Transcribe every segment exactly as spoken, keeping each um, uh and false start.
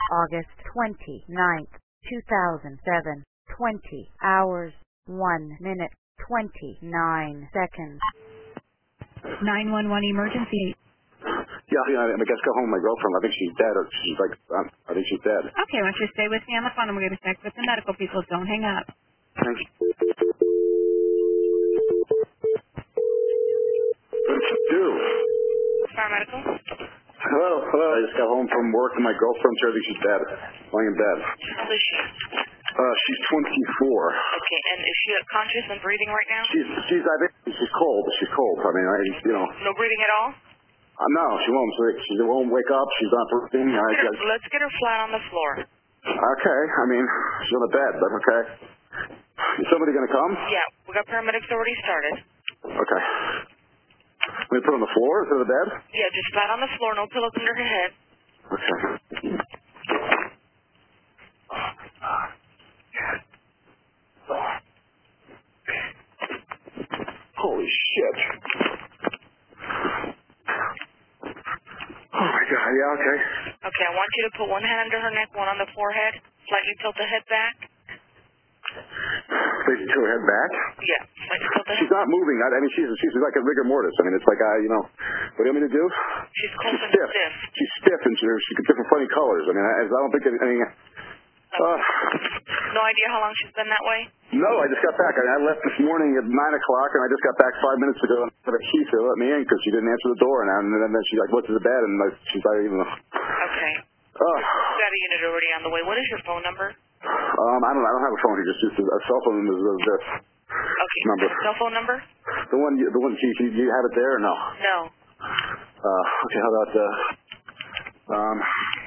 August twenty-ninth, two thousand seven. twenty hours, one minute, twenty-nine seconds. nine one one emergency. Yeah, yeah, I guess go home with my girlfriend. I think she's dead. Or she's like, um, I think she's dead. Okay, why don't you stay with me on the phone and we're going to check with the medical people. Don't hang up. Thanks. What did you do? Paramedical? Hello, hello. I just got home from work and my girlfriend's here. I think she's dead. Laying in bed. How old is she? Uh, she's twenty-four. Okay, and is she conscious and breathing right now? She's, she's, I think she's cold. She's cold. I mean, I, you know. No breathing at all? Uh, no, she won't. She, she won't wake up. She's not breathing. I, Let's get, her, I, let's get her flat on the floor. Okay, I mean, she's on the bed, but okay. Is somebody going to come? Yeah, we got paramedics already started. Okay. Let me put her on the floor instead of the bed? Yeah, just flat on the floor, no pillows under her head. Okay. Holy shit. Oh my God, yeah, okay. Okay, I want you to put one hand under her neck, one on the forehead, slightly tilt the head back. Face to her head back? Yeah, slightly tilt the head. She's not moving. I, I mean, she's she's like a rigor mortis. I mean, it's like, I, you know, what do you want me to do? She's cold she's and stiff. stiff. She's stiff and she's, she's different funny colors. I mean, I, I don't think anything... Uh, no idea how long she's been that way? No, I just got back. I, I left this morning at nine o'clock, and I just got back five minutes ago and had a key to let me in because she didn't answer the door. And, I, and then she like went to the bed, and I, she's not even... Okay. Uh, We've got a unit already on the way. What is your phone number? Um, I don't know. I don't have a phone here. Just, just a cell phone is this okay. number. Cell phone number? The one, you- the one. You, you you have it there or no? No. Uh, okay. How about uh, um,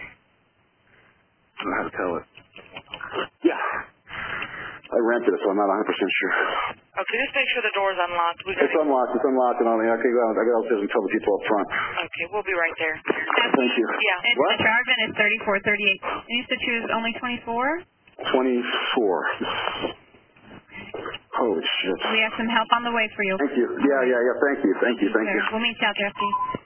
I don't know how to tell it. Yeah. I rented it, so I'm not one hundred percent sure. Okay, just make sure the door's unlocked. We It's unlocked. It's unlocked and all. Okay, well, I got to tell the people up front. Okay, we'll be right there. Thank you. Yeah. And what? the charge is thirty-four thirty-eight. And you said she was only twenty-four? twenty-four. Holy shit. We have some help on the way for you. Thank you. Yeah, yeah, yeah. Thank you. Thank you. Thank you. We'll meet you out there, Steve.